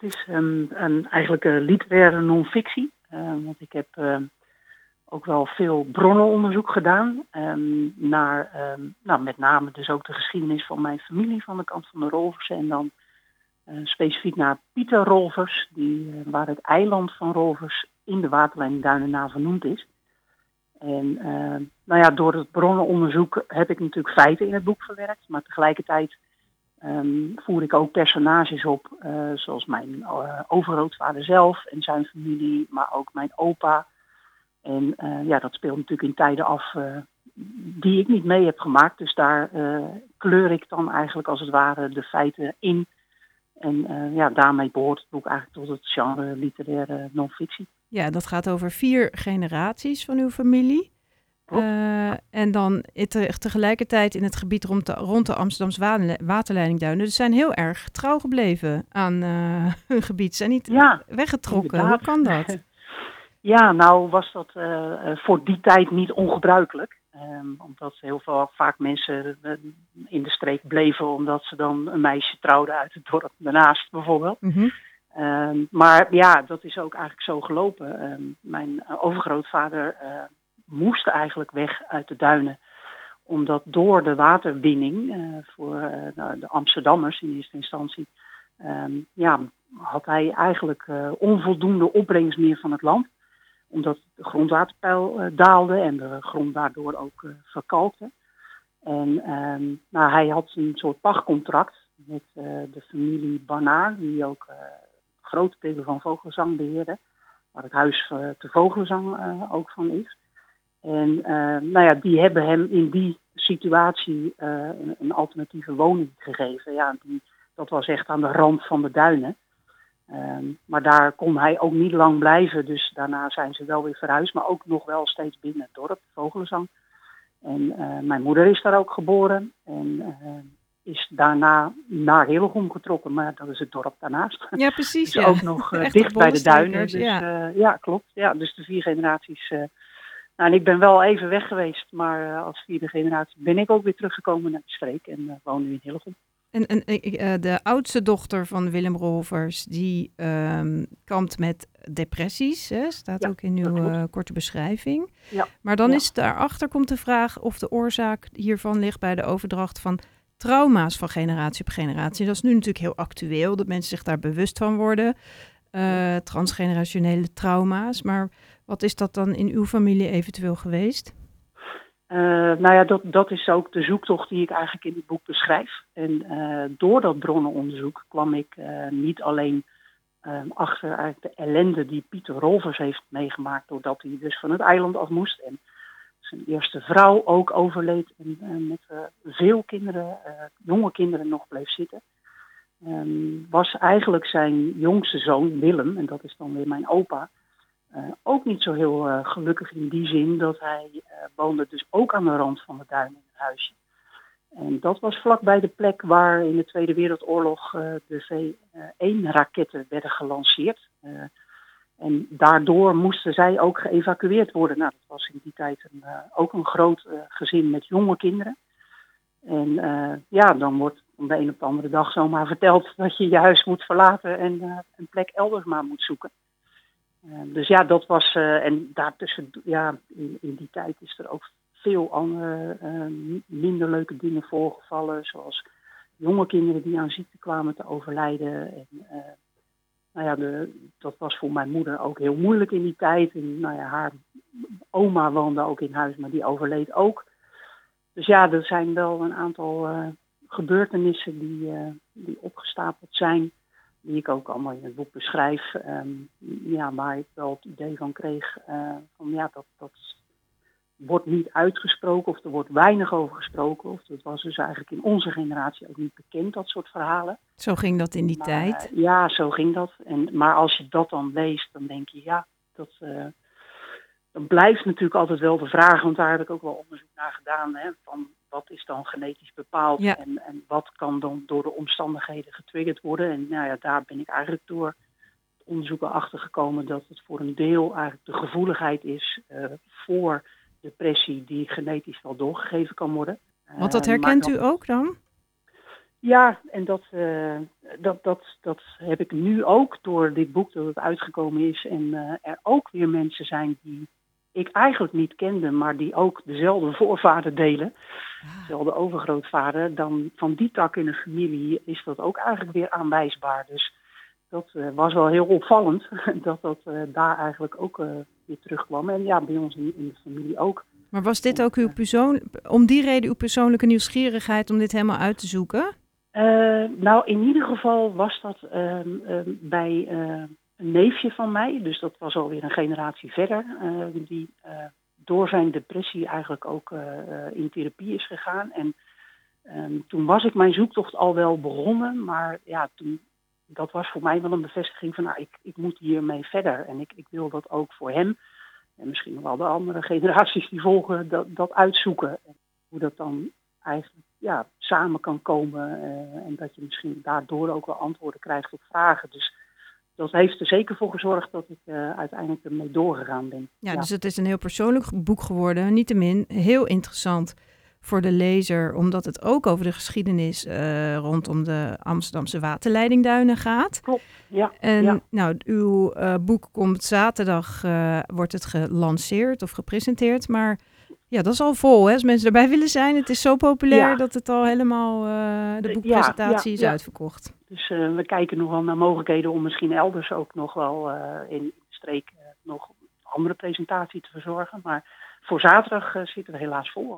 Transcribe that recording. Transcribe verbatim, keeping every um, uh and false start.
Het is een, een, eigenlijk een literaire non-fictie. Uh, want ik heb uh, ook wel veel bronnenonderzoek gedaan. Um, naar um, nou, met name dus ook de geschiedenis van mijn familie van de kant van de Rolversen. En dan uh, specifiek naar Pieter Rolvers, die, uh, waar het eiland van Rolvers in de waterleidingduinen naar vernoemd is. En uh, nou ja, door het bronnenonderzoek heb ik natuurlijk feiten in het boek verwerkt. Maar tegelijkertijd um, voer ik ook personages op, uh, zoals mijn uh, overgrootvader zelf en zijn familie, maar ook mijn opa. En uh, ja, dat speelt natuurlijk in tijden af uh, die ik niet mee heb gemaakt. Dus daar uh, kleur ik dan eigenlijk als het ware de feiten in. En uh, ja, daarmee behoort het boek eigenlijk tot het genre literaire non-fictie. Ja, dat gaat over vier generaties van uw familie. Uh, en dan te, tegelijkertijd in het gebied rond de, rond de Amsterdamse waterleidingduinen. Dus zijn heel erg trouw gebleven aan uh, hun gebied. Zijn niet ja, weggetrokken. Inderdaad. Hoe kan dat? Ja, nou was dat uh, voor die tijd niet ongebruikelijk. Um, omdat heel veel, vaak mensen uh, in de streek bleven omdat ze dan een meisje trouwden uit het dorp daarnaast bijvoorbeeld. Mm-hmm. Um, maar ja, dat is ook eigenlijk zo gelopen. Um, mijn uh, overgrootvader uh, moest eigenlijk weg uit de duinen. Omdat door de waterwinning uh, voor uh, de Amsterdammers in eerste instantie, um, ja, had hij eigenlijk uh, onvoldoende opbrengst meer van het land. Omdat de grondwaterpeil uh, daalde en de grond daardoor ook uh, verkalkte. En um, nou, hij had een soort pachtcontract met uh, de familie Barnaar, die ook uh, grote delen van Vogelenzang beheerde. Waar het huis uh, te Vogelenzang uh, ook van is. En uh, nou ja, die hebben hem in die situatie uh, een, een alternatieve woning gegeven. Ja, die, dat was echt aan de rand van de duinen. Um, maar daar kon hij ook niet lang blijven, dus daarna zijn ze wel weer verhuisd, maar ook nog wel steeds binnen het dorp, Vogelenzang. En uh, mijn moeder is daar ook geboren en uh, is daarna naar Hillegom getrokken, maar dat is het dorp daarnaast. Ja, precies. Dus ja. ook nog uh, dicht bij de duinen. Dus, ja. Uh, ja, klopt. Ja, dus de vier generaties. Uh, nou, en ik ben wel even weg geweest, maar uh, als vierde generatie ben ik ook weer teruggekomen naar de streek en uh, woon nu in Hillegom. En, en uh, de oudste dochter van Willem Rolvers, die um, kampt met depressies, hè? Staat ja, ook in uw uh, korte beschrijving. Ja. Maar dan ja. is daarachter komt de vraag of de oorzaak hiervan ligt bij de overdracht van trauma's van generatie op generatie. Dat is nu natuurlijk heel actueel, dat mensen zich daar bewust van worden. Uh, transgenerationele trauma's. Maar wat is dat dan in uw familie eventueel geweest? Uh, nou ja, dat, dat is ook de zoektocht die ik eigenlijk in het boek beschrijf. En uh, door dat bronnenonderzoek kwam ik uh, niet alleen uh, achter eigenlijk de ellende die Pieter Rolvers heeft meegemaakt, doordat hij dus van het eiland af moest en zijn eerste vrouw ook overleed en uh, met uh, veel kinderen, uh, jonge kinderen nog bleef zitten. Um, was eigenlijk zijn jongste zoon Willem, en dat is dan weer mijn opa, Uh, ook niet zo heel uh, gelukkig in die zin dat hij uh, woonde dus ook aan de rand van de duinen in een huisje. En dat was vlakbij de plek waar in de Tweede Wereldoorlog uh, de V één raketten werden gelanceerd. Uh, en daardoor moesten zij ook geëvacueerd worden. Nou, dat was in die tijd een, uh, ook een groot uh, gezin met jonge kinderen. En uh, ja, dan wordt van de een op de andere dag zomaar verteld dat je je huis moet verlaten en uh, een plek elders maar moet zoeken. Uh, dus ja, dat was, uh, en daartussen, ja, in, in die tijd is er ook veel andere uh, minder leuke dingen voorgevallen, zoals jonge kinderen die aan ziekte kwamen te overlijden. En, uh, nou ja, de, dat was voor mijn moeder ook heel moeilijk in die tijd. En, nou ja, haar oma woonde ook in huis, maar die overleed ook. Dus ja, er zijn wel een aantal uh, gebeurtenissen die, uh, die opgestapeld zijn, die ik ook allemaal in het boek beschrijf. Um, ja, waar ik wel het idee van kreeg, uh, van ja, dat, dat wordt niet uitgesproken of er wordt weinig over gesproken. Of dat was dus eigenlijk in onze generatie ook niet bekend, dat soort verhalen. Zo ging dat in die maar, tijd? Uh, ja, zo ging dat. En, maar als je dat dan leest, dan denk je, ja, dat, uh, dan blijft natuurlijk altijd wel de vraag, want daar heb ik ook wel onderzoek naar gedaan, hè, van wat is dan genetisch bepaald ja. en, en wat kan dan door de omstandigheden getriggerd worden. En nou ja, daar ben ik eigenlijk door onderzoeken achter gekomen dat het voor een deel eigenlijk de gevoeligheid is uh, voor depressie die genetisch wel doorgegeven kan worden. Want dat Uh, herkent dan, u ook dan? Ja, en dat, uh, dat, dat, dat heb ik nu ook door dit boek dat het uitgekomen is. En uh, er ook weer mensen zijn die ik eigenlijk niet kende, maar die ook dezelfde voorvader delen. Ah. Dezelfde overgrootvader. Dan van die tak in de familie is dat ook eigenlijk weer aanwijsbaar. Dus dat uh, was wel heel opvallend dat dat uh, daar eigenlijk ook uh, weer terugkwam. En ja, bij ons in, in de familie ook. Maar was dit ook uw persoon, om die reden uw persoonlijke nieuwsgierigheid om dit helemaal uit te zoeken? Uh, nou, in ieder geval was dat uh, uh, bij uh, een neefje van mij, dus dat was alweer een generatie verder, uh, die uh, door zijn depressie eigenlijk ook uh, uh, in therapie is gegaan. En um, toen was ik mijn zoektocht al wel begonnen, maar ja, toen, dat was voor mij wel een bevestiging van, nou, ik, ik moet hiermee verder. En ik, ik wil dat ook voor hem, en misschien wel de andere generaties die volgen, dat, dat uitzoeken. En hoe dat dan eigenlijk ja, samen kan komen uh, en dat je misschien daardoor ook wel antwoorden krijgt op vragen. Dus dat heeft er zeker voor gezorgd dat ik uh, uiteindelijk ermee doorgegaan ben. Ja, ja, dus het is een heel persoonlijk boek geworden. Niettemin heel interessant voor de lezer, omdat het ook over de geschiedenis uh, rondom de Amsterdamse waterleidingduinen gaat. Klopt, ja. En ja. nou, uw uh, boek komt zaterdag, uh, wordt het gelanceerd of gepresenteerd, maar ja, dat is al vol, hè? Als mensen erbij willen zijn. Het is zo populair ja. dat het al helemaal, uh, de boekpresentatie ja, ja, is ja. uitverkocht. Dus uh, we kijken nog wel naar mogelijkheden om misschien elders ook nog wel uh, in de streek uh, nog een andere presentatie te verzorgen. Maar voor zaterdag uh, zitten we helaas vol.